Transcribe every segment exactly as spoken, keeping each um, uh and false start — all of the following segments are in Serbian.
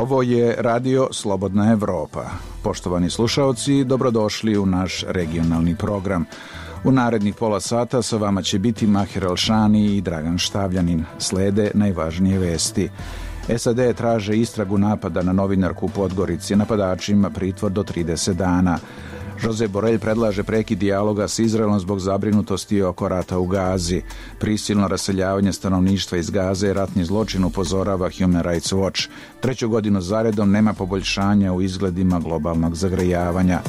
Ovo je Radio Slobodna Evropa. Poštovani slušaoci, dobrodošli u naš regionalni program. U narednih pola sata sa vama će biti Maher Alšani i Dragan Štavljanin. Slede najvažnije vesti. S A D traže istragu napada na novinarku u Podgorici, napadačima pritvor do trideset dana. Josep Borrell predlaže prekid dijaloga s Izraelom zbog zabrinutosti oko rata u Gazi. Prisilno raseljavanje stanovništva iz Gaze je ratni zločin, upozorava Human Rights Watch. Treću godinu zaredom nema poboljšanja u izgledima globalnog zagrejavanja.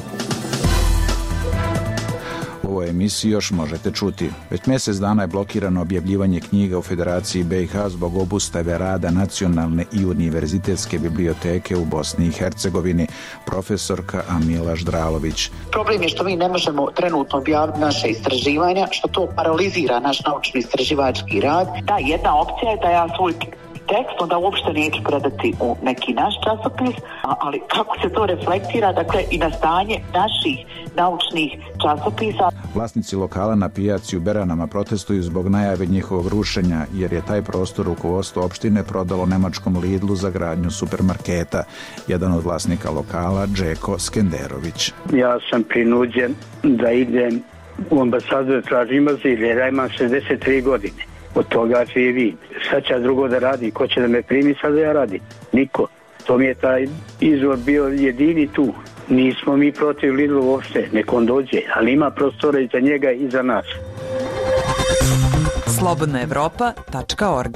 U ovoj emisiji još možete čuti. Već mjesec dana je blokirano objavljivanje knjiga u Federaciji B i H zbog obustave rada Nacionalne i univerzitetske biblioteke u Bosni i Hercegovini. Profesorka Amila Ždralović. Problem je što mi ne možemo trenutno objaviti naše istraživanja, što to paralizira naš naučno-istraživački rad. Da, jedna opcija je da ja svoj tekst onda uopšte neću predati u neki naš časopis, ali kako se to reflektira, dakle, i na stanje naših naučnih časopisa. Vlasnici lokala na pijaci u Beranama protestuju zbog najave njihovog rušenja, jer je taj prostor rukovodstvo opštine prodalo nemačkom Lidlu za gradnju supermarketa. Jedan od vlasnika lokala, Džeko Skenderović. Ja sam prinuđen da idem u ambasadu da tražim azil, jer ja imam šezdeset tri godine. Od toga živi. Sad će drugo da radi. Ko će da me primi sad da ja radim? Niko. To mi je taj izvor bio jedini tu. Nismo mi protiv Lidlu uopšte. Nek on dođe. Ali ima prostora i za njega i za nas. slobodna evropa tačka org.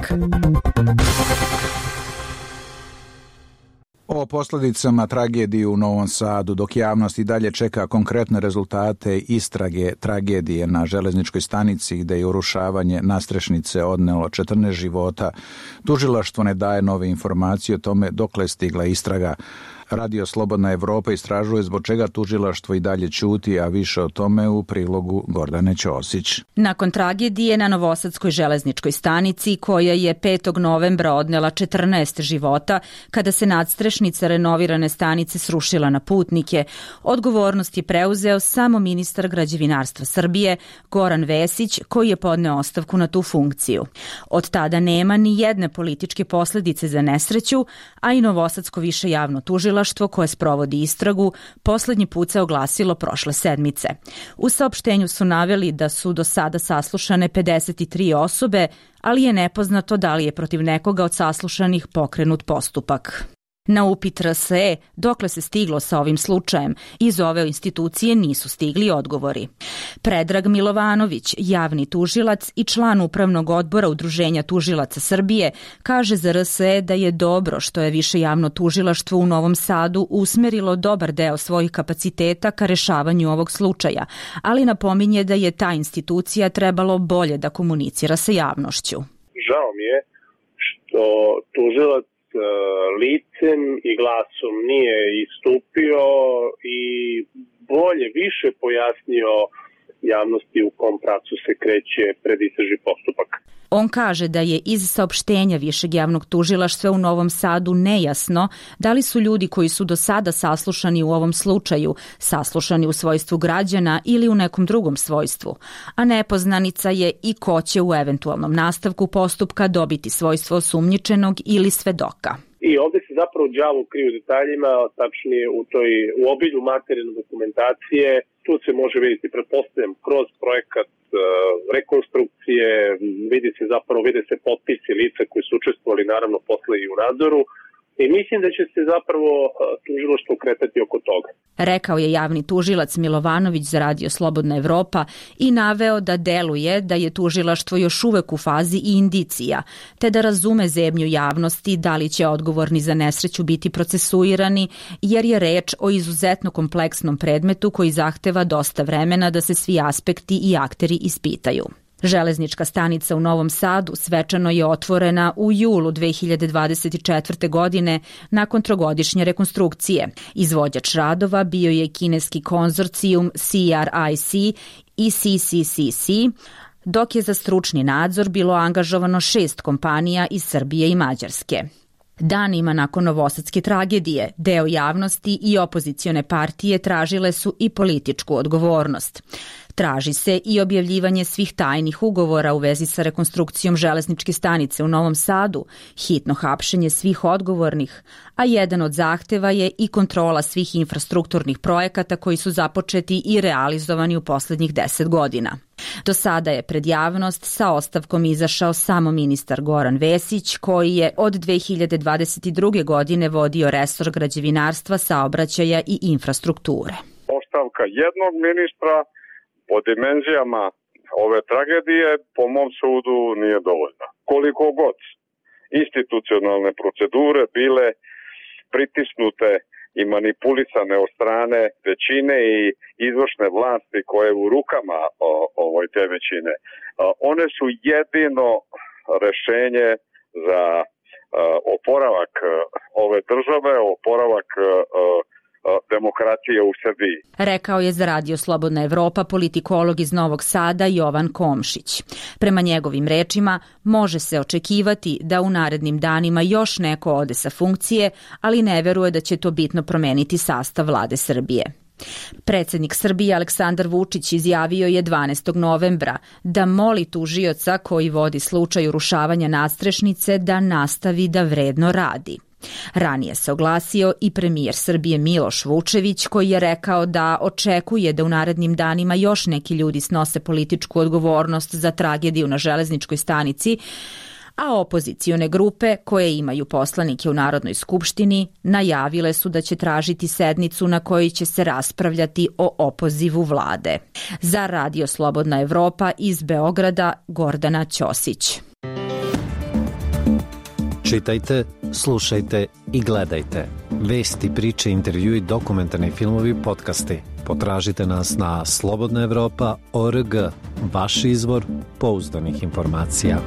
O posljedicama tragedije u Novom Sadu, dok javnost i dalje čeka konkretne rezultate istrage tragedije na železničkoj stanici gde je urušavanje nastrešnice odnelo četrnaest života, tužilaštvo ne daje nove informacije o tome dokle je stigla istraga. Radio Slobodna Evropa istražuje zbog čega tužilaštvo i dalje ćuti, a više o tome u prilogu Gordane Ćosić. Nakon tragedije na Novosadskoj železničkoj stanici, koja je petog novembra odnela četrnaest života, kada se nadstrešnica renovirane stanice srušila na putnike, odgovornost je preuzeo samo ministar građevinarstva Srbije, Goran Vesić, koji je podneo ostavku na tu funkciju. Od tada nema ni jedne političke posledice za nesreću, a i Novosadsko više javno tužilaštvo koje sprovodi istragu poslednji put se oglasilo prošle sedmice. U saopštenju su naveli da su do sada saslušane pedeset tri osobe, ali je nepoznato da li je protiv nekoga od saslušanih pokrenut postupak. Na upit R S E dokle se stiglo sa ovim slučajem, iz ove institucije nisu stigli odgovori. Predrag Milovanović, javni tužilac i član upravnog odbora Udruženja tužilaca Srbije, kaže za R S E da je dobro što je više javno tužilaštvo u Novom Sadu usmerilo dobar deo svojih kapaciteta ka rešavanju ovog slučaja, ali napominje da je ta institucija trebalo bolje da komunicira sa javnošću. Žao mi je što tužilac licem i glasom nije istupio i bolje više pojasnio javnosti u kom pravcu se kreće predistražni postupak. On kaže da je iz saopštenja Višeg javnog tužilaštva u Novom Sadu nejasno da li su ljudi koji su do sada saslušani u ovom slučaju saslušani u svojstvu građana ili u nekom drugom svojstvu, a nepoznanica je i ko će u eventualnom nastavku postupka dobiti svojstvo osumnjičenog ili svedoka. I ovdje se zapravo đavo krije u detaljima, tačnije u toj u obilju materijalne dokumentacije. Tu se može vidjeti, pretpostavljam, kroz projekat uh, rekonstrukcije, vidi se zapravo, vide se potpisi lica koji su učestvovali naravno posle i u nadzoru. I mislim da će se zapravo tužilaštvo kretati oko toga. Rekao je javni tužilac Milovanović za Radio Slobodna Evropa i naveo da deluje da je tužilaštvo još uvek u fazi indicija, te da razume zebnju javnosti da li će odgovorni za nesreću biti procesuirani, jer je reč o izuzetno kompleksnom predmetu koji zahteva dosta vremena da se svi aspekti i akteri ispitaju. Železnička stanica u Novom Sadu svečano je otvorena u julu dve hiljade dvadeset četvrte. godine nakon trogodišnje rekonstrukcije. Izvođač radova bio je kineski konzorcijum C R I C i C C C C, dok je za stručni nadzor bilo angažovano šest kompanija iz Srbije i Mađarske. Danima nakon novosadske tragedije, deo javnosti i opozicione partije tražile su i političku odgovornost. Traži se i objavljivanje svih tajnih ugovora u vezi sa rekonstrukcijom železničke stanice u Novom Sadu, hitno hapšenje svih odgovornih, a jedan od zahteva je i kontrola svih infrastrukturnih projekata koji su započeti i realizovani u poslednjih deset godina. Do sada je pred javnost sa ostavkom izašao samo ministar Goran Vesić, koji je od dve hiljade dvadeset druge. godine vodio resor građevinarstva, saobraćaja i infrastrukture. Ostavka jednog ministra po dimenzijama ove tragedije, po mom sudu, nije dovoljna. Koliko god institucionalne procedure bile pritisnute i manipulisane od strane većine i izvršne vlasti koje je u rukama o, ovoj te većine, one su jedino rešenje za oporavak ove države, oporavak demokratije u Srbiji. Rekao je za Radio Slobodna Evropa politikolog iz Novog Sada Jovan Komšić. Prema njegovim rečima, može se očekivati da u narednim danima još neko ode sa funkcije, ali ne veruje da će to bitno promeniti sastav vlade Srbije. Predsednik Srbije Aleksandar Vučić izjavio je dvanaestog novembra da moli tužioca koji vodi slučaj urušavanja nadstrešnice da nastavi da vredno radi. Ranije se oglasio i premijer Srbije Miloš Vučević, koji je rekao da očekuje da u narednim danima još neki ljudi snose političku odgovornost za tragediju na železničkoj stanici, a opozicione grupe koje imaju poslanike u Narodnoj skupštini najavile su da će tražiti sednicu na kojoj će se raspravljati o opozivu vlade. Za Radio Slobodna Evropa iz Beograda Gordana Ćosić. Čitajte, slušajte i gledajte. Vesti, priče, intervjui, dokumentarni filmovi, podcasti. Potražite nas na slobodna evropa tačka org, vaš izvor pouzdanih informacija.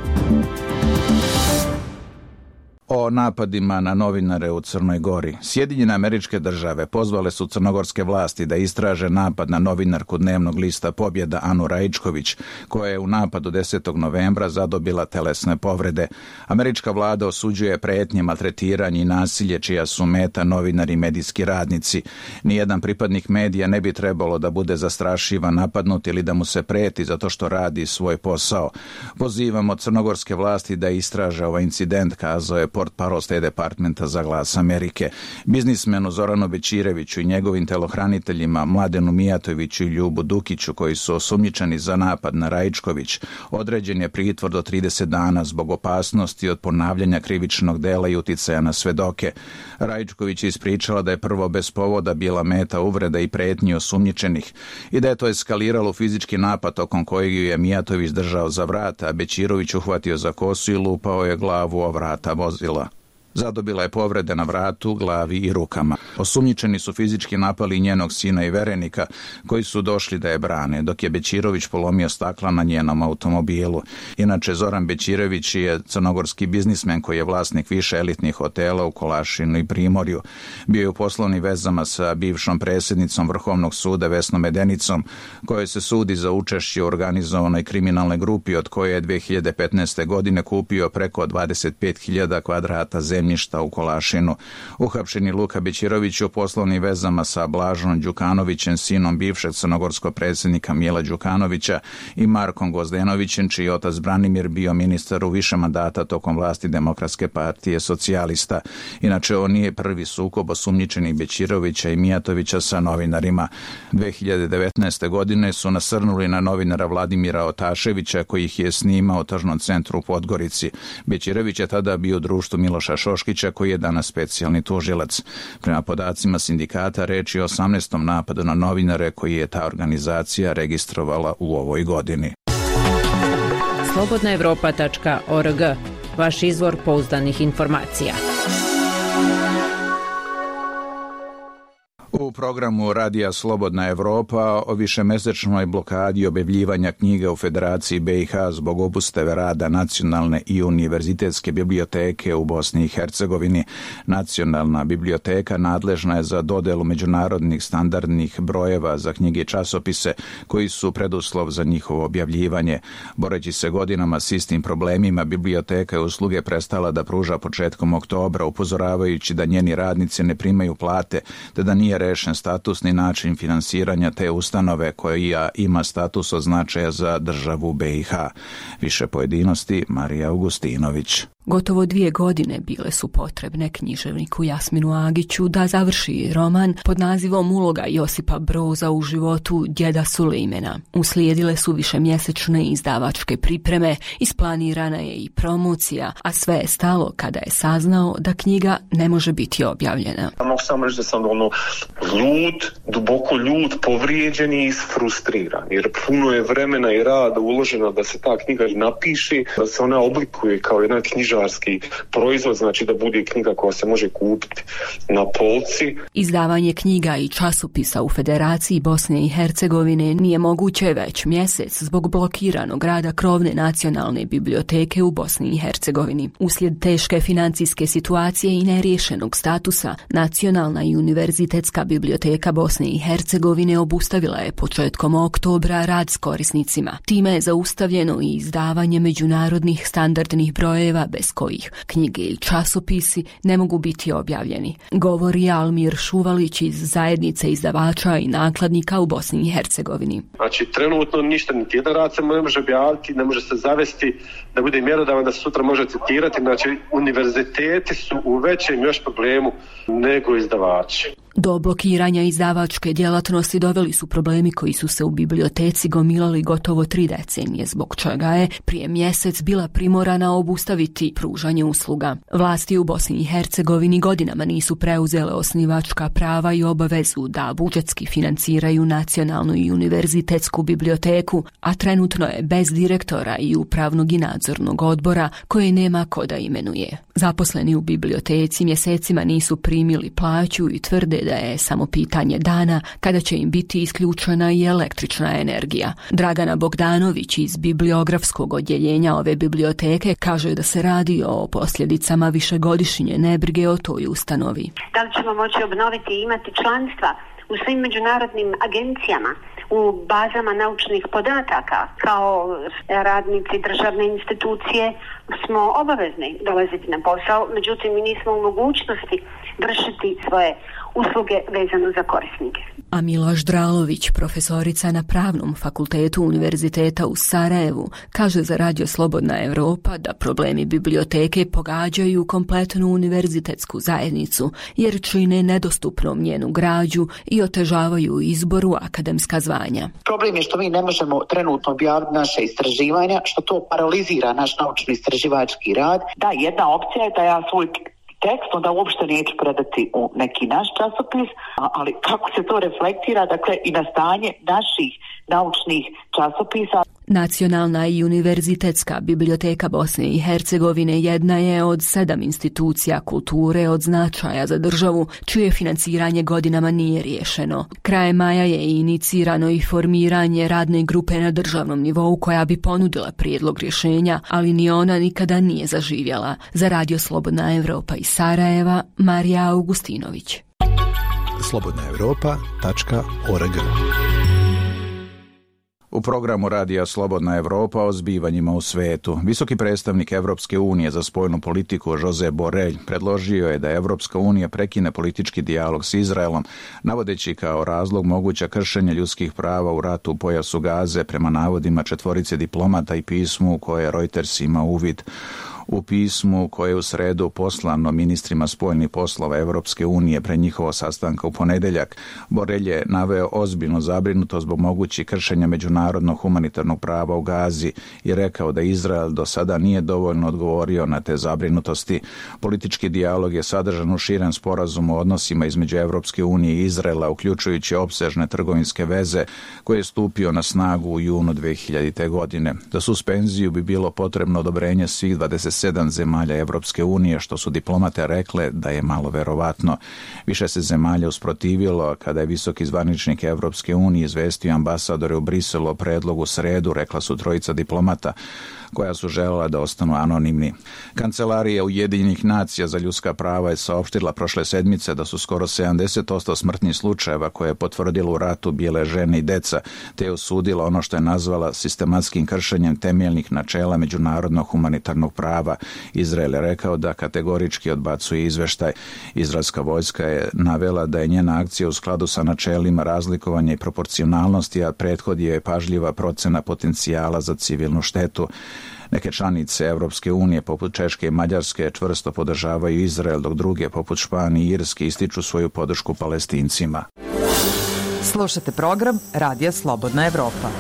O napadima na novinare u Crnoj Gori. Sjedinjene Američke Države pozvale su crnogorske vlasti da istraže napad na novinarku dnevnog lista Pobjeda Anu Raičković, koja je u napadu desetog novembra zadobila telesne povrede. Američka vlada osuđuje pretnje, maltretiranje i nasilje čija su meta novinari i medijski radnici. Nijedan pripadnik medija ne bi trebalo da bude zastrašivan, napadnut ili da mu se preti zato što radi svoj posao. Pozivamo crnogorske vlasti da istraže ovaj incident, kazao je portparol State Departmenta za Glas Amerike. Biznismenu Zoranu Bećireviću i njegovim telohraniteljima Mladenu Mijatoviću i Ljubu Dukiću, koji su osumnjičeni za napad na Raičković, određen je pritvor do trideset dana zbog opasnosti od ponavljanja krivičnog dela i uticaja na svedoke. Raičković je ispričala da je prvo bez povoda bila meta uvreda i pretnji osumnjičenih i da je to eskaliralo fizički napad tokom kojeg ju je Mijatović držao za vrata, a Bećirović uhvatio za kosu i lupao je glavu o vrata vozila. Zadobila je povrede na vratu, glavi i rukama. Osumnjičeni su fizički napali njenog sina i verenika, koji su došli da je brane, dok je Bećirović polomio stakla na njenom automobilu. Inače, Zoran Bećirević je crnogorski biznismen koji je vlasnik više elitnih hotela u Kolašinu i Primorju. Bio je u poslovnim vezama sa bivšom predsjednicom Vrhovnog suda Vesnom Medenicom, kojoj se sudi za učešće u organizovanoj kriminalnoj grupi, od koje je dve hiljade petnaeste. godine kupio preko dvadeset pet hiljada kvadrata zemlje u Kolašinu. Uhapšeni Luka Bećirović u poslovnim vezama sa Blažom Đukanovićem, sinom bivšeg crnogorskog predsjednika Mila Đukanovića, i Markom Gozdenovićem, čiji otac Branimir bio ministar u više mandata tokom vlasti Demokratske partije socijalista. Inače, on nije prvi sukob osumnjičenih Bećirovića i Mijatovića sa novinarima. dve hiljade devetnaeste. godine su nasrnuli na novinara Vladimira Otaševića, koji ih je snimao u tržnom centru u Podgorici. Bećirović je tada bio u društvu Miloša Šoškića, koji je danas specijalni tužilac. Prema podacima sindikata, reč je o osamnaestom napadu na novinare koji je ta organizacija registrovala u ovoj godini. slobodna evropa tačka org, vaš izvor pouzdanih informacija. U programu Radija Slobodna Evropa o višemesečnoj blokadi objavljivanja knjiga u Federaciji B i H zbog obustave rada Nacionalne i univerzitetske biblioteke u Bosni i Hercegovini. Nacionalna biblioteka nadležna je za dodelu međunarodnih standardnih brojeva za knjige i časopise koji su preduslov za njihovo objavljivanje. Boreći se godinama s istim problemima, biblioteka je usluge prestala da pruža početkom oktobra, upozoravajući da njeni radnici ne primaju plate, te da nije rešena riješen status ni način finansiranja te ustanove koja ima status od značaja za državu B i H. Više pojedinosti Marija Augustinović. Gotovo dvije godine bile su potrebne književniku Jasminu Agiću da završi roman pod nazivom Uloga Josipa Broza u životu djeda Sulejmana. Uslijedile su višemjesečne izdavačke pripreme, isplanirana je i promocija, a sve je stalo kada je saznao da knjiga ne može biti objavljena. Mogu samo reći da sam ono ljut, duboko ljut, povrijeđen i isfrustriran, jer puno je vremena i rada uloženo da se ta knjiga napiše, da se ona oblikuje kao jedna knjiža proizvod, znači da bude knjiga koja se može kupiti na polci. Izdavanje knjiga i časopisa u Federaciji Bosne i Hercegovine nije moguće već mjesec zbog blokiranog rada krovne nacionalne biblioteke u Bosni i Hercegovini. Uslijed teške financijske situacije i neriješenog statusa, Nacionalna i univerzitetska biblioteka Bosne i Hercegovine obustavila je početkom oktobra rad s korisnicima. Time je zaustavljeno i izdavanje međunarodnih standardnih brojeva bez kojih knjige i časopisi ne mogu biti objavljeni, govori Almir Šuvalić iz zajednice izdavača i nakladnika u Bosni i Hercegovini. Znači, trenutno ništa, niti jedan rad se ne može objaviti, ne može se zavesti da bude mjerodavan da se sutra može citirati. Znači, univerziteti su u većem još problemu nego izdavači. Do blokiranja izdavačke djelatnosti doveli su problemi koji su se u biblioteci gomilali gotovo tri decenije, zbog čega je prije mjesec bila primorana obustaviti pružanje usluga. Vlasti u Bosni i Hercegovini godinama nisu preuzele osnivačka prava i obavezu da budžetski financiraju nacionalnu i univerzitetsku biblioteku, a trenutno je bez direktora i upravnog i nadzornog odbora koje nema ko da imenuje. Zaposleni u biblioteci mjesecima nisu primili plaću i tvrde da je samo pitanje dana kada će im biti isključena i električna energija. Dragana Bogdanović iz bibliografskog odjeljenja ove biblioteke kaže da se radi o posljedicama višegodišnje nebrige o toj ustanovi. Da li ćemo moći obnoviti i imati članstva u svim međunarodnim agencijama, u bazama naučnih podataka? Kao radnici državne institucije smo obavezni dolaziti na posao, međutim mi nismo u mogućnosti vršiti svoje usluge vezano za korisnike. A Miloš Dralović, profesorica na Pravnom fakultetu Univerziteta u Sarajevu, kaže za Radio Slobodna Evropa da problemi biblioteke pogađaju kompletnu univerzitetsku zajednicu, jer čine nedostupnom njenu građu i otežavaju izboru akademska zvanja. Problem je što mi ne možemo trenutno objaviti naše istraživanja, što to paralizira naš naučno istraživački rad. Da, jedna opcija je da ja svoj tekst onda uopšte neću predati u neki naš časopis, ali kako se to reflektira, dakle, i na stanje naših naučnih časopisa. Nacionalna i univerzitetska biblioteka Bosne i Hercegovine jedna je od sedam institucija kulture od značaja za državu, čije financiranje godinama nije riješeno. Krajem maja je inicirano i formiranje radne grupe na državnom nivou koja bi ponudila prijedlog rješenja, ali ni ona nikada nije zaživjela. Za Radio Slobodna Evropa iz Sarajeva, Marija Augustinović. slobodna evropa tačka org. U programu Radija Slobodna Evropa o zbivanjima u svetu, visoki predstavnik Evropske unije za spoljnu politiku Josep Borrell predložio je da Evropska unija prekine politički dijalog s Izraelom, navodeći kao razlog moguća kršenja ljudskih prava u ratu u pojasu Gaze prema navodima četvorice diplomata i pismu u koje Reuters ima uvid. U pismu koje je u sredu poslano ministrima spoljnih poslova Evropske unije pre njihovo sastanka u ponedeljak, Borrell je naveo ozbiljnu zabrinutost zbog mogućih kršenja međunarodnog humanitarnog prava u Gazi i rekao da Izrael do sada nije dovoljno odgovorio na te zabrinutosti. Politički dijalog je sadržan u širem sporazumu o odnosima između Evropske unije i Izraela, uključujući opsežne trgovinske veze koje je stupio na snagu u junu dve hiljadite. godine. Za suspenziju bi bilo potrebno odobrenje svih dvadeset sedam zemalja Evropske unije, što su diplomate rekle da je malo verovatno. Više se zemalja usprotivilo kada je visoki zvaničnik Evropske unije izvestio ambasadore u Briselu o predlogu sredu, rekla su trojica diplomata. koja su željela da ostanu anonimni. Kancelarija Ujedinjenih nacija za ljudska prava je saopštila prošle sedmice da su skoro sedamdeset posto smrtnih slučajeva koje je potvrdilo u ratu bile žene i deca, te je osudila ono što je nazvala sistematskim kršenjem temeljnih načela međunarodnog humanitarnog prava. Izrael je rekao da kategorički odbacuje izveštaj. Izraelska vojska je navela da je njena akcija u skladu sa načelima razlikovanja i proporcionalnosti, a prethodi je pažljiva procena potencijala za civilnu štetu. Neke članice Evropske unije, poput Češke i Mađarske, čvrsto podržavaju Izrael, dok druge, poput Španije i Irske, ističu svoju podršku Palestincima. Slušate program Radija Slobodna Evropa.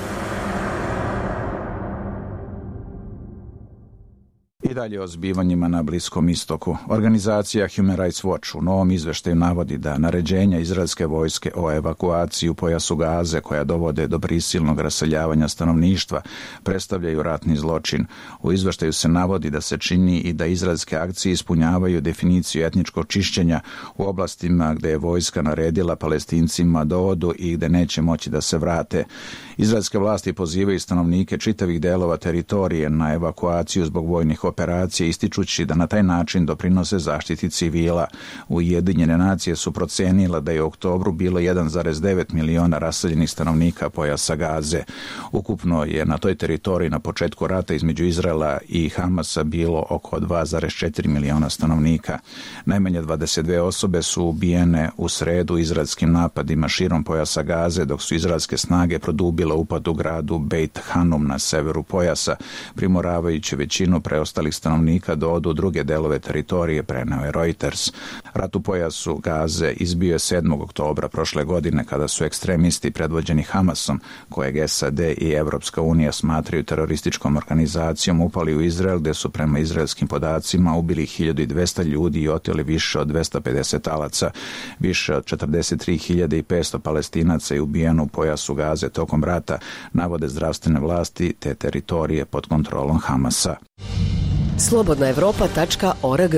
I dalje o zbivanjima na Bliskom istoku. Organizacija Human Rights Watch u novom izveštaju navodi da naređenja izraelske vojske o evakuaciji u pojasu Gaze, koja dovode do prisilnog raseljavanja stanovništva, predstavljaju ratni zločin. U izveštaju se navodi da se čini i da izraelske akcije ispunjavaju definiciju etničkog čišćenja u oblastima gde je vojska naredila Palestincima da odu i gde neće moći da se vrate. Izraelske vlasti pozivaju stanovnike čitavih delova teritorije na evakuaciju zbog vojnih operacija, ističući da na taj način doprinose zaštiti civila. Ujedinjene nacije su procenile da je u oktobru bilo jedan zarez devet miliona raseljenih stanovnika pojasa Gaze. Ukupno je na toj teritoriji na početku rata između Izraela i Hamasa bilo oko dva zarez četiri miliona stanovnika. Najmanje dvadeset dve osobe su ubijene u sredu izraelskim napadima širom pojasa Gaze, dok su izraelske snage produbile upad u gradu Beit Hanum na severu pojasa, primoravajući većinu preostalih stanovnika da odu u druge delove teritorije, preneo je Reuters. Rat u pojasu Gaze izbio je sedmog oktobra prošle godine, kada su ekstremisti predvođeni Hamasom, kojeg S A D i Evropska unija smatraju terorističkom organizacijom, upali u Izrael, gde su prema izraelskim podacima ubili hiljadu dvesta ljudi i oteli više od dvesta pedeset talaca. Više od četrdeset tri hiljade petsto Palestinaca je ubijeno u pojasu Gaze tokom rata, navode zdravstvene vlasti te teritorije pod kontrolom Hamasa. slobodna evropa tačka org.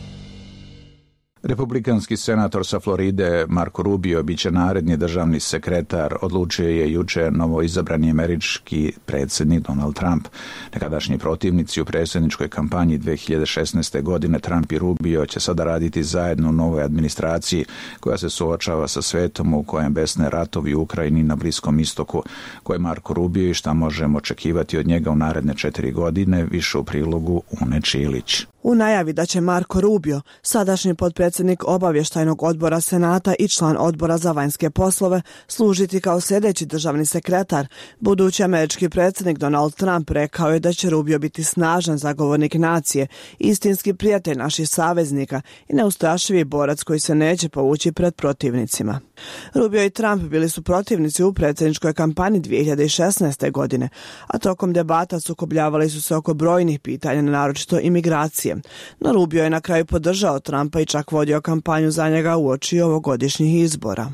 Republikanski senator sa Floride Marco Rubio biće naredni državni sekretar, odlučio je juče novoizabrani američki predsjednik Donald Trump. Nekadašnji protivnici u predsjedničkoj kampanji dve hiljade šesnaeste. godine Trump i Rubio će sada raditi zajedno u novoj administraciji koja se suočava sa svetom u kojem besne ratovi u Ukrajini na Bliskom istoku. Ko je Marco Rubio i šta možemo očekivati od njega u naredne četiri godine, više u prilogu Une Čilić. U najavi da će Marco Rubio, sadašnji potpredsjednik obavještajnog odbora Senata i član odbora za vanjske poslove, služiti kao sljedeći državni sekretar, budući američki predsjednik Donald Trump rekao je da će Rubio biti snažan zagovornik nacije, istinski prijatelj naših saveznika i neustrašivi borac koji se neće povući pred protivnicima. Rubio i Trump bili su protivnici u predsjedničkoj kampanji dvije hiljade šesnaeste. godine, a tokom debata sukobljavali su se oko brojnih pitanja, naročito imigracije. No Rubio je na kraju podržao Trumpa i čak vodio kampanju za njega uoči ovogodišnjih izbora.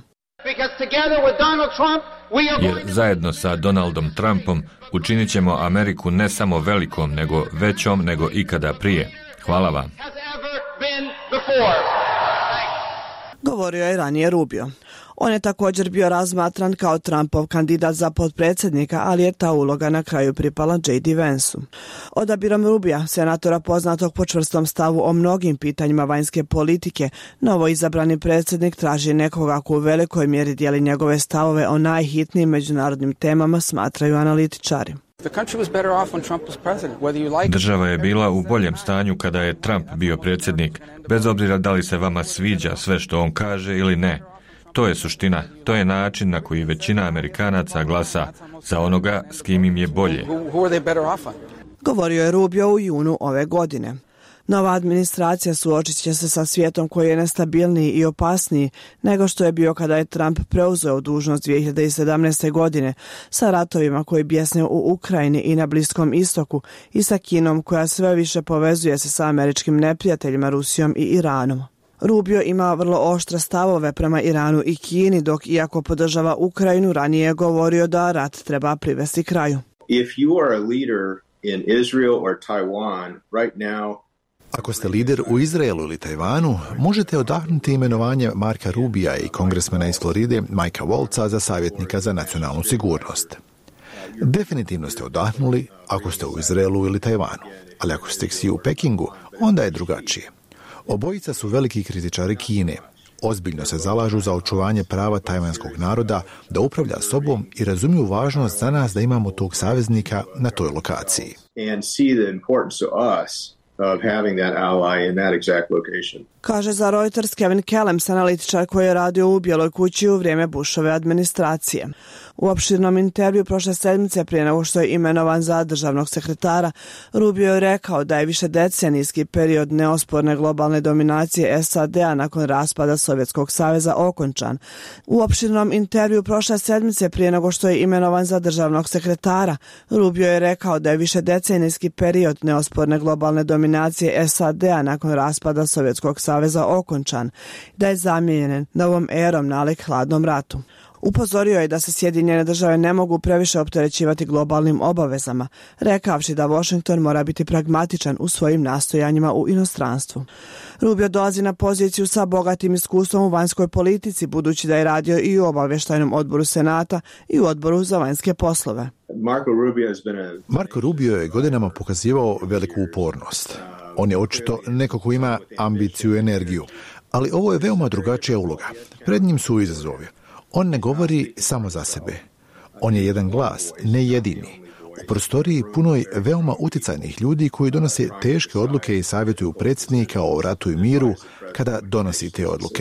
Jer zajedno sa Donaldom Trumpom učinit ćemo Ameriku ne samo velikom, nego većom nego ikada prije. Hvala vam. Govorio je ranije Rubio. On je također bio razmatran kao Trumpov kandidat za potpredsjednika, ali je ta uloga na kraju pripala J D Vansu. Odabirom Rubija, senatora poznatog po čvrstom stavu o mnogim pitanjima vanjske politike, novo izabrani predsjednik traži nekoga ko u velikoj mjeri dijeli njegove stavove o najhitnijim međunarodnim temama, smatraju analitičari. Država je bila u boljem stanju kada je Trump bio predsjednik, bez obzira da li se vama sviđa sve što on kaže ili ne. To je suština, to je način na koji većina Amerikanaca glasa za onoga s kim im je bolje. Govorio je Rubio u junu ove godine. Nova administracija suočit će se sa svijetom koji je nestabilniji i opasniji nego što je bio kada je Trump preuzeo dužnost dvije hiljade sedamnaeste. godine, sa ratovima koji bjesne u Ukrajini i na Bliskom istoku i sa Kinom koja sve više povezuje se sa američkim neprijateljima Rusijom i Iranom. Rubio ima vrlo oštre stavove prema Iranu i Kini, dok iako podržava Ukrajinu, ranije je govorio da rat treba privesti kraju. If you are a leader in Israel or Taiwan right now, Ako ste lider u Izraelu ili Tajvanu, možete odahnuti imenovanje Marka Rubija i kongresmena iz Floride Mikea Waltza za savjetnika za nacionalnu sigurnost. Definitivno ste odahnuli ako ste u Izraelu ili Tajvanu, ali ako ste Xi u Pekingu, onda je drugačije. Obojica su veliki kritičari Kine. Ozbiljno se zalažu za očuvanje prava tajvanskog naroda da upravlja sobom i razumiju važnost za nas da imamo tog saveznika na toj lokaciji. And see the importance to us of having that ally in that exact location. Kaže za Reuters Kevin Kellems, analitičar koji je radio u Bijeloj kući u vrijeme Bushove administracije. U opširnom intervju prošle sedmice prije nego što je imenovan za državnog sekretara, Rubio je rekao da je višedecenijski period neosporne globalne dominacije S A D-a nakon raspada Sovjetskog saveza okončan. U opširnom intervju prošle sedmice prije nego što je imenovan za državnog sekretara, Rubio je rekao da je višedecenijski period neosporne globalne dominacije S A D-a nakon raspada Sovjetskog saveza okončan, da je zamijenjen novom erom nalik hladnom ratu. Upozorio je da se Sjedinjene države ne mogu previše opterećivati globalnim obavezama, rekavši da Washington mora biti pragmatičan u svojim nastojanjima u inostranstvu. Rubio dolazi na poziciju sa bogatim iskustvom u vanjskoj politici, budući da je radio i u obavještajnom odboru Senata i u odboru za vanjske poslove. Marco Rubio has been a... Marco Rubio je godinama pokazivao veliku upornost. On je očito neko ko ima ambiciju i energiju, ali ovo je veoma drugačija uloga. Pred njim su izazovi. On ne govori samo za sebe. On je jedan glas, ne jedini. U prostoriji punoj veoma uticajnih ljudi koji donose teške odluke i savjetuju predsjednika o ratu i miru kada donosi te odluke.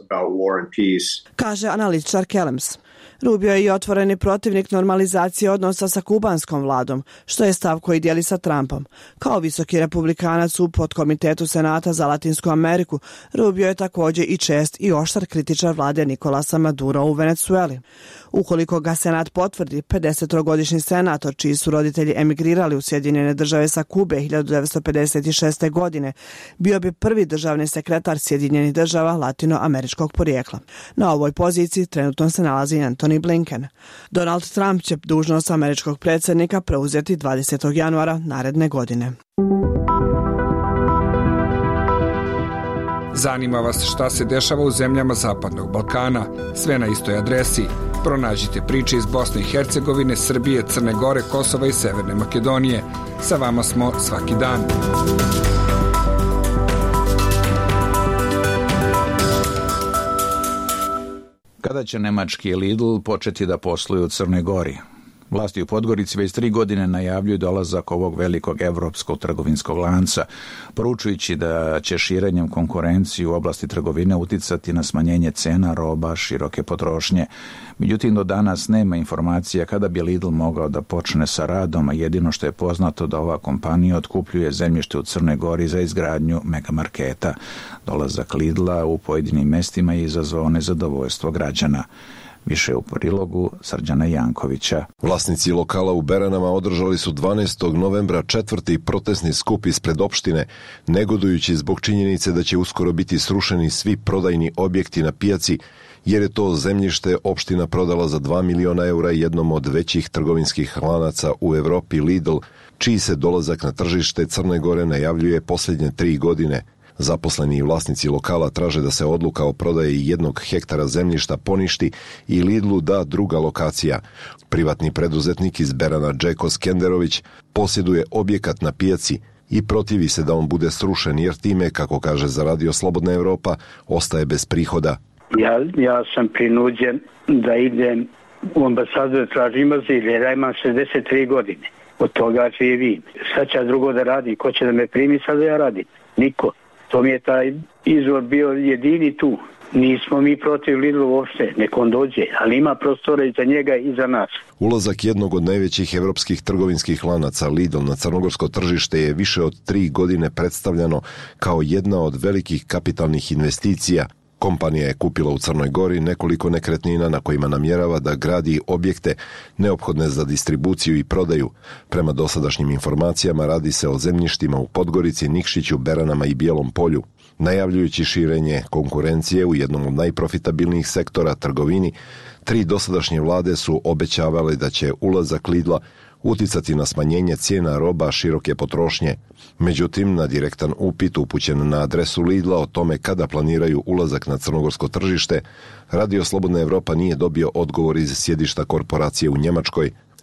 Kaže analitičar Kellems. Rubio je i otvoreni protivnik normalizacije odnosa sa kubanskom vladom, što je stav koji dijeli sa Trumpom. Kao visoki republikanac u podkomitetu Senata za Latinsku Ameriku, Rubio je također i čest i oštar kritičar vlade Nicolasa Madura u Venezueli. Ukoliko ga Senat potvrdi, pedesetogodišnji senator, čiji su roditelji emigrirali u Sjedinjene države sa Kube hiljadu devetsto pedeset šeste. godine, bio bi prvi državni sekretar Sjedinjenih država latinoameričkog porijekla. Na ovoj poziciji trenutno se nalazi Antony Blinken. Donald Trump će dužnost američkog predsjednika preuzeti dvadesetog januara naredne godine. Zanima vas šta se dešava u zemljama Zapadnog Balkana? Sve na istoj adresi. Pronađite priče iz Bosne i Hercegovine, Srbije, Crne Gore, Kosova i Severne Makedonije. Sa vama smo svaki dan. Kada će nemački Lidl početi da posluju u Crnoj Gori? Vlasti u Podgorici već tri godine najavljuju dolazak ovog velikog evropskog trgovinskog lanca, poručujući da će širenjem konkurencije u oblasti trgovine uticati na smanjenje cena roba široke potrošnje. Međutim, do danas nema informacija kada bi Lidl mogao da počne sa radom, a jedino što je poznato da ova kompanija otkupljuje zemljište u Crnoj Gori za izgradnju megamarketa. Dolazak Lidla u pojedinim mestima je izazvao nezadovoljstvo građana. Više u prilogu Srđana Jankovića. Vlasnici lokala u Beranama održali su dvanaestog novembra četvrti protestni skup ispred opštine, negodujući zbog činjenice da će uskoro biti srušeni svi prodajni objekti na pijaci, jer je to zemljište opština prodala za dva miliona eura jednom od većih trgovinskih lanaca u Evropi, Lidl, čiji se dolazak na tržište Crne Gore najavljuje posljednje tri godine. Zaposleni i vlasnici lokala traže da se odluka o prodaji jednog hektara zemljišta poništi i Lidlu da druga lokacija. Privatni preduzetnik iz Berana Džeko Skenderović posjeduje objekat na pijaci i protivi se da on bude srušen jer time, kako kaže za Radio Slobodna Evropa, ostaje bez prihoda. Ja, ja sam prinuđen da idem u ambasadu da tražim azil jer ja imam šezdeset tri godine. Od toga živim. Šta će ja drugo da radim? Ko će da me primi sad da ja radim? Niko. To mi je taj izvor bio jedini tu. Nismo mi protiv Lidla uopšte, nek on dođe, ali ima prostora i za njega i za nas. Ulazak jednog od najvećih evropskih trgovinskih lanaca Lidl na crnogorsko tržište je više od tri godine predstavljano kao jedna od velikih kapitalnih investicija. Kompanija je kupila u Crnoj Gori nekoliko nekretnina na kojima namjerava da gradi objekte neophodne za distribuciju i prodaju. Prema dosadašnjim informacijama radi se o zemljištima u Podgorici, Nikšiću, Beranama i Bijelom Polju. Najavljujući širenje konkurencije u jednom od najprofitabilnijih sektora trgovini, tri dosadašnje vlade su obećavale da će ulazak Lidla uticati na smanjenje cijena roba široke potrošnje. Međutim, na direktan upit upućen na adresu Lidla o tome kada planiraju ulazak na crnogorsko tržište, Radio Slobodna Evropa nije dobio odgovor iz sjedišta korporacije u Njemačkoj.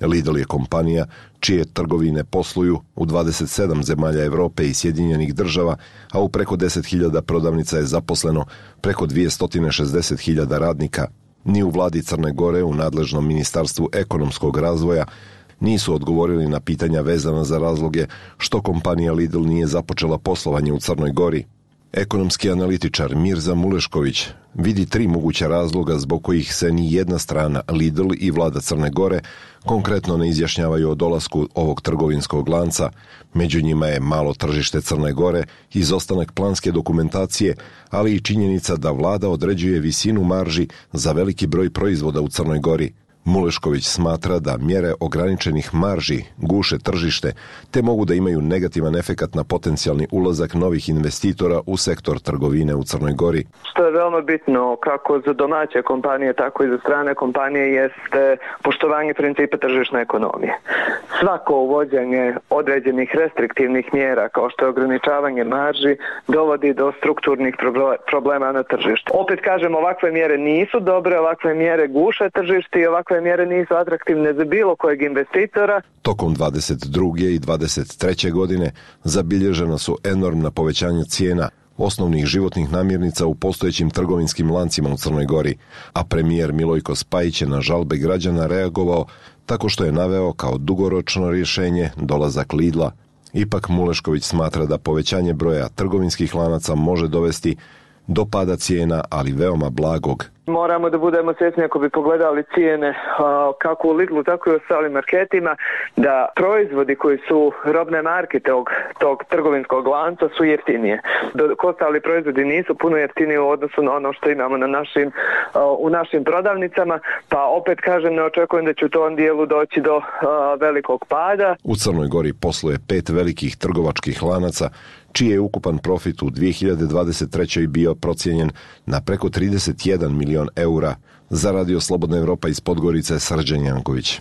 Lidl je kompanija čije trgovine posluju u dvadeset sedam zemalja Evrope i Sjedinjenih država, a u preko deset hiljada prodavnica je zaposleno preko dvjesto šezdeset hiljada radnika. Ni u vladi Crne Gore, u nadležnom ministarstvu ekonomskog razvoja, nisu odgovorili na pitanja vezana za razloge što kompanija Lidl nije započela poslovanje u Crnoj Gori. Ekonomski analitičar Mirza Mulešković vidi tri moguća razloga zbog kojih se ni jedna strana, Lidl i vlada Crne Gore, konkretno ne izjašnjavaju o dolasku ovog trgovinskog lanca. Među njima je malo tržište Crne Gore, izostanak planske dokumentacije, ali i činjenica da vlada određuje visinu marži za veliki broj proizvoda u Crnoj Gori. Mulešković smatra da mjere ograničenih marži guše tržište, te mogu da imaju negativan efekat na potencijalni ulazak novih investitora u sektor trgovine u Crnoj Gori. Što je veoma bitno kako za domaće kompanije, tako i za strane kompanije jeste poštovanje principa tržišne ekonomije. Svako uvođenje određenih restriktivnih mjera kao što je ograničavanje marži dovodi do strukturnih problema na tržištu. Opet kažem, ovakve mjere nisu dobre, ovakve mjere guše tržište i ovakve mjere nisu atraktivne za bilo kojeg investitora. Tokom dvadeset druge i dvadeset treće godine zabilježena su enormna povećanja cijena osnovnih životnih namirnica u postojećim trgovinskim lancima u Crnoj Gori, a premijer Milojko Spajić je na žalbe građana reagovao tako što je naveo kao dugoročno rješenje dolazak Lidla. Ipak Mulešković smatra da povećanje broja trgovinskih lanaca može dovesti do pada cijena, ali veoma blagog. Moramo da budemo svjesni, ako bi pogledali cijene kako u Lidlu, tako i u ostalim marketima, da proizvodi koji su robne marke tog, tog trgovinskog lanca su jeftinije. Dok ostali proizvodi nisu puno jeftiniji u odnosu na ono što imamo na našim, u našim prodavnicama, pa opet kažem, ne očekujem da će u tom dijelu doći do velikog pada. U Crnoj Gori posluje pet velikih trgovačkih lanaca, čiji je ukupan profit u dvije hiljade dvadeset trećoj bio procijenjen na preko trideset jedan milion eura. Za Radio Slobodna Evropa iz Podgorice, Srđan Janković.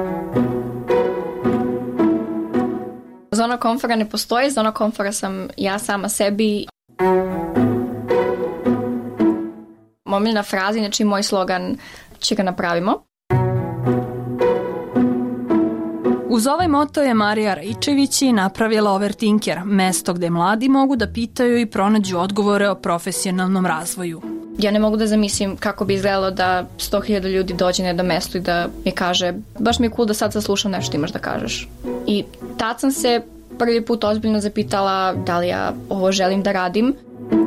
Zona komfora ne postoji, zona komfora sam ja sama sebi. Omiljena fraza, znači moj slogan, će ga napravimo. Uz ovaj moto je Marija Raičević i napravila Overtinker, mesto gde mladi mogu da pitaju i pronađu odgovore o profesionalnom razvoju. Ja ne mogu da zamislim kako bi izgledalo da sto hiljada ljudi dođe na jedno mesto i da mi kaže baš mi je cool da sad saslušam nešto imaš da kažeš. I tad sam se prvi put ozbiljno zapitala da li ja ovo želim da radim.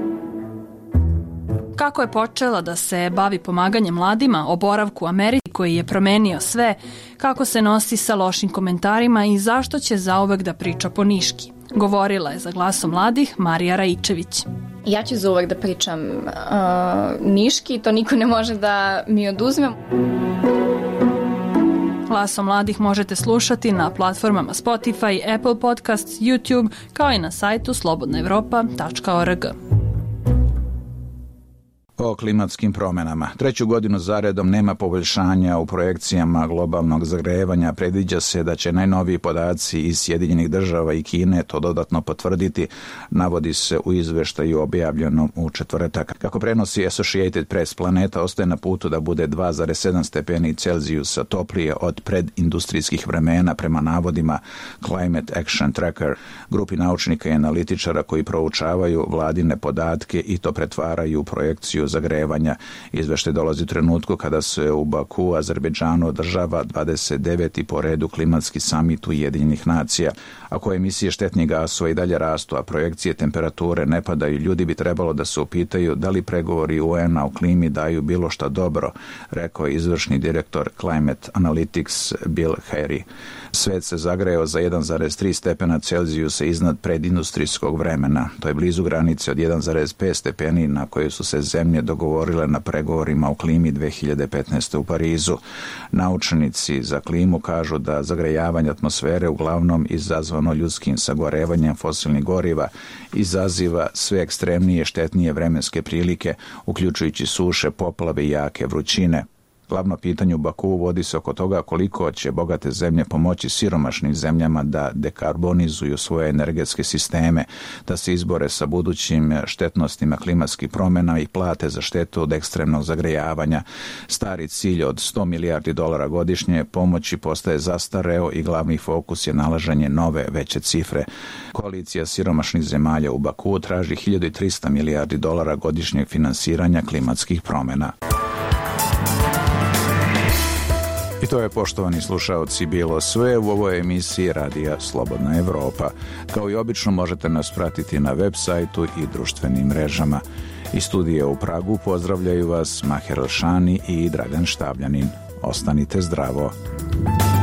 Kako je počela da se bavi pomaganjem mladima, o boravku u Americi koji je promenio sve, kako se nosi sa lošim komentarima i zašto će zauvek da priča po niški. Govorila je za Glasom mladih Marija Raičević. Ja ću zauvek da pričam uh, niški, to niko ne može da mi oduzme. Glasom mladih možete slušati na platformama Spotify, Apple Podcasts, YouTube, kao i na sajtu slobodna evropa tačka org. O klimatskim promjenama. Treću godinu zaredom nema poboljšanja u projekcijama globalnog zagrevanja. Predviđa se da će najnoviji podaci iz Sjedinjenih država i Kine to dodatno potvrditi, navodi se u izveštaju objavljenom u četvrtak. Kako prenosi Associated Press, planeta ostaje na putu da bude dva zarez sedam stepeni Celzijusa toplije od predindustrijskih vremena prema navodima Climate Action Tracker, grupi naučnika i analitičara koji proučavaju vladine podatke i to pretvaraju u projekciju zagrevanja. Izveštaj dolazi u trenutku kada se u Baku, Azerbejdžanu, održava dvadeset deveti po redu klimatski samit Ujedinjenih nacija. Ako emisije štetnih gasova i dalje rastu, a projekcije temperature ne padaju, ljudi bi trebalo da se upitaju da li pregovori U N-a o klimi daju bilo šta dobro, rekao je izvršni direktor Climate Analytics Bill Harry. Svet se zagreo za jedan zarez tri stepena Celzijusa iznad predindustrijskog vremena. To je blizu granice od jedan zarez pet stepeni na koje su se zemlje dogovorile na pregovorima o klimi dve hiljade petnaeste. u Parizu. Naučnici za klimu kažu da zagrejavanje atmosfere uglavnom izazvano ljudskim sagorevanjem fosilnih goriva izaziva sve ekstremnije štetnije vremenske prilike, uključujući suše, poplave i jake vrućine. Glavno pitanje u Bakuu vodi se oko toga koliko će bogate zemlje pomoći siromašnim zemljama da dekarbonizuju svoje energetske sisteme, da se izbore sa budućim štetnostima klimatskih promjena i plate za štetu od ekstremnog zagrejavanja. Stari cilj od sto milijardi dolara godišnje pomoći postaje zastareo i glavni fokus je nalaženje nove veće cifre. Koalicija siromašnih zemalja u Bakuu traži hiljadu trista milijardi dolara godišnjeg finansiranja klimatskih promjena. I to je, poštovani slušaoci, bilo sve u ovoj emisiji Radija Slobodna Evropa. Kao i obično možete nas pratiti na web sajtu i društvenim mrežama. Iz studija u Pragu pozdravljaju vas Maher Elšani i Dragan Štavljanin. Ostanite zdravo.